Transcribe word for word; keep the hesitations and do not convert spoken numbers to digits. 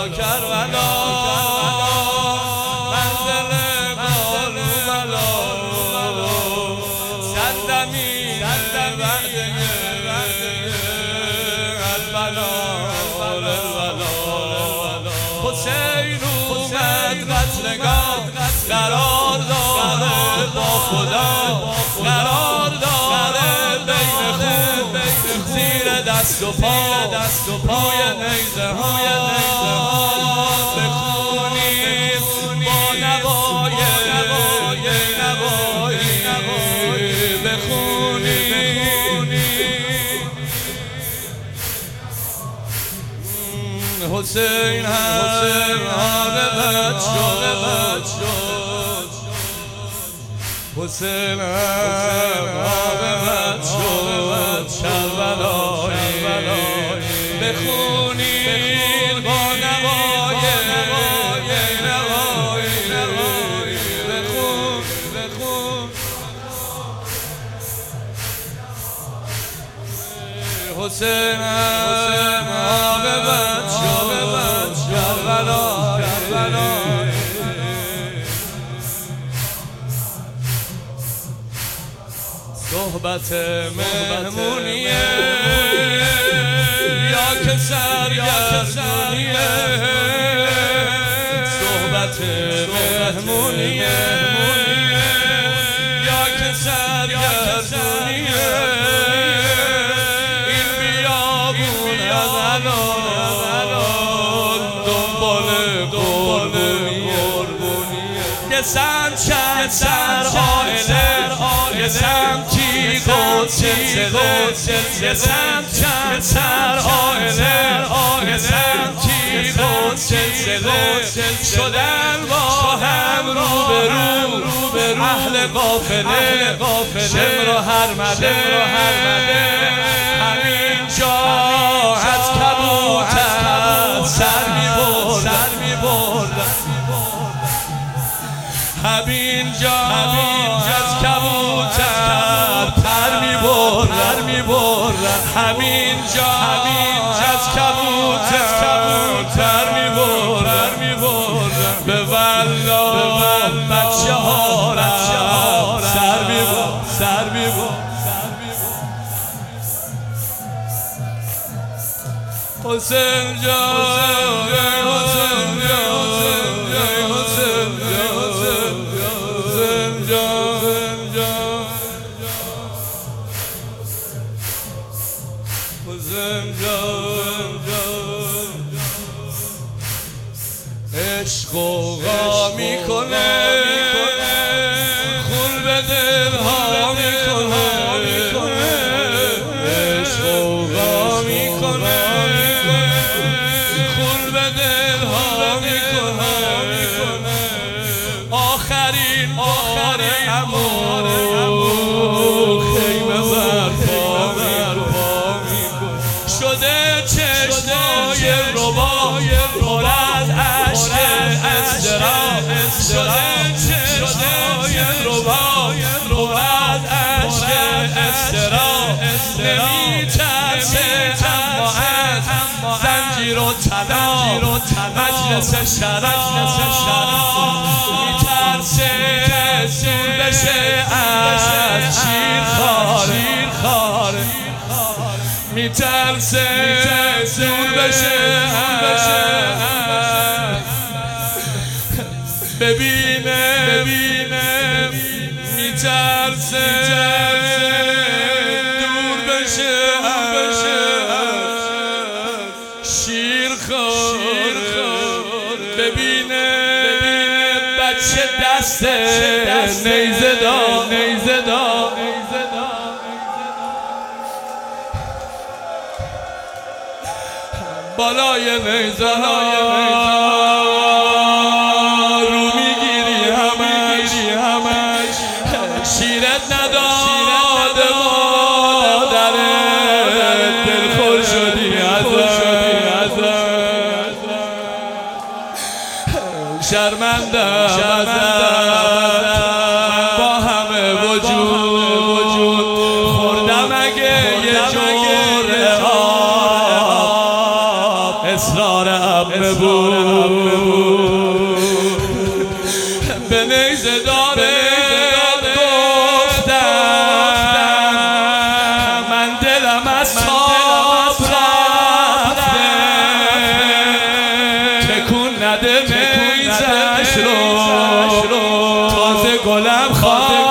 کربلا منزل کربلا سرزمین وعده البلا حسین اومد قتلگاه قرار داره با خدا قرار داره بین خون زیر دست و پا دست و پای نیزه ها بخونیم با نوای نوایی بخونیم حسین هم عاقبت شد حسین هم عاقبت شد کربلایی بخونید با نوای نوایی بخون بخون حسین هم عاقبت شد کربلایی صحبت مهمونیه یا که سرگردونیه صحبت مهمونیه یا که سرگردونیه این بیابون از الان دنبال قربونیه یه سمت چند سر آئله یه سمتی خود سلسله یه سمت چند سر آئله یه سمتی خود سلسله شدن با هم روبرو اهل قافله شمر و حرمله همین جا از کبوتر سر می‌بردن همین جا از کبوتر پر می‌بردن همین جا از کبوتر پر می‌بردن به والله بچه ها سر می‌بردن حسین جان حسین عشق غا میکنه خون به دلها میکنه عشق غا میکنه خون به دلها میکنه آخرین بار امور خیمه برپا میکنه شده چشمای ربای پر از عشق اضطراب شده چشمای ربای پر از عشق اضطراب نمی‌ترسه اما از زنجیر و طلا مجلس شراب می‌ترسه دور بشه از شیرخواره می‌ترسه دور بشه ببینه ببینه میترسه دور بشه شیرخواره ببینه بچه دست نیزه دار نیزه دار بالای نیزه شیرت نداد مادرت دلخور شدی ازت شرمنده ازت با همه وجود خوردم اگه یه جور آب اصرار عمه بود بود به نیزه داره گفتم من دلم از خواب رفته تکون نده نیزش رو تازه گلم خواب